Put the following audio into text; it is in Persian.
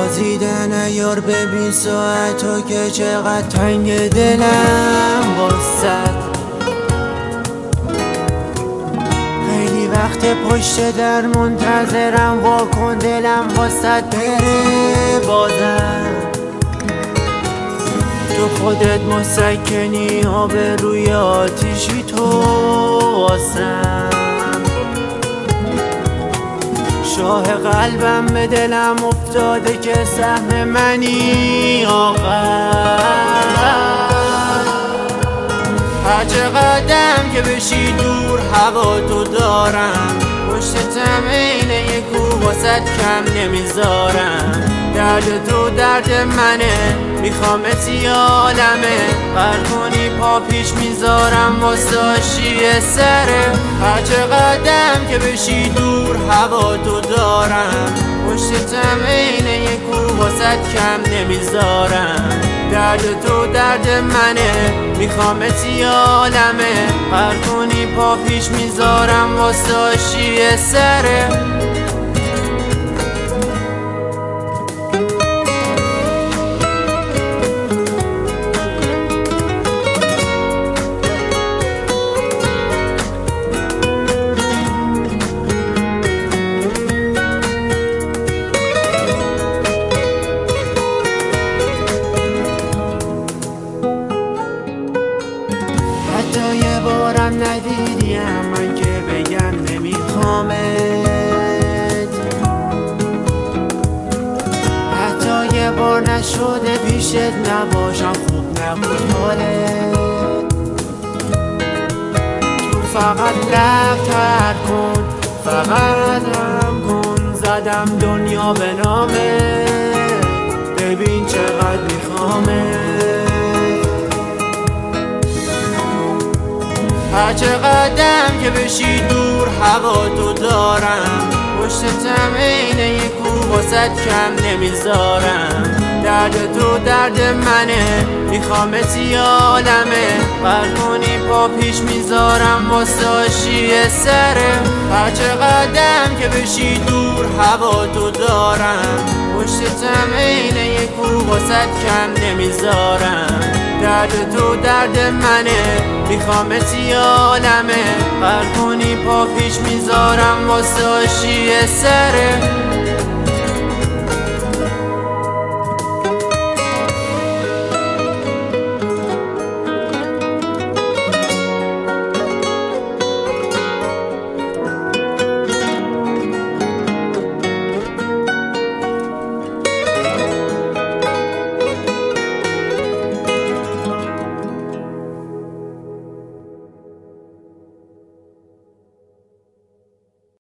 نازیدن یار ببین ساعتو که چقدر تنگ دلم واسد. خیلی وقت پشت در منتظرم، واکن دلم واسد بره بازم. تو خودت مسکنی آب روی آتیشی تو واسم. شاه قلبم به دلم افتاده که سهم منی آخر. هر چقدرم که بشی دور هوا تو دارم، پشتتم اینه یک کو واسد کم نمیذارم. درد تو درد منه، میخوامت یه عالمه، بر کنی پا پیش میذارم واسه شیه سره. هر چقدرم که بشی دور هوا تو دارم، پشتتم اینه یک کو واسد کم نمیذارم. درد تو درد منه، میخوامت یه عالمه، بر کنی پا پیش میذارم واسه شیه سره. حتی یه بارم ندیدیم من که بگم نمیخوامت. حتی یه بار نشده پیشت نباشم خوب نبود حالت. تو فقط لفتر کن، فقط هم کن، زدم دنیا به نامت، ببین چقدر میخوامت. هر چقدرم که بشی دور هوا تو دارم، پشتتم اینه یک کو واسد کم نمیذارم. درد تو درد منه، میخوامت یه عالمه، بر کنی پا پیش میذارم واسه شیه سره. هر چقدرم که بشی دور هوا تو دارم، پشتتم اینه یک کو واسد کم نمیذارم. درد تو درد منه، میخوامت یه عالمه، بر کنی پا پیش میذارم واسه شیه سره.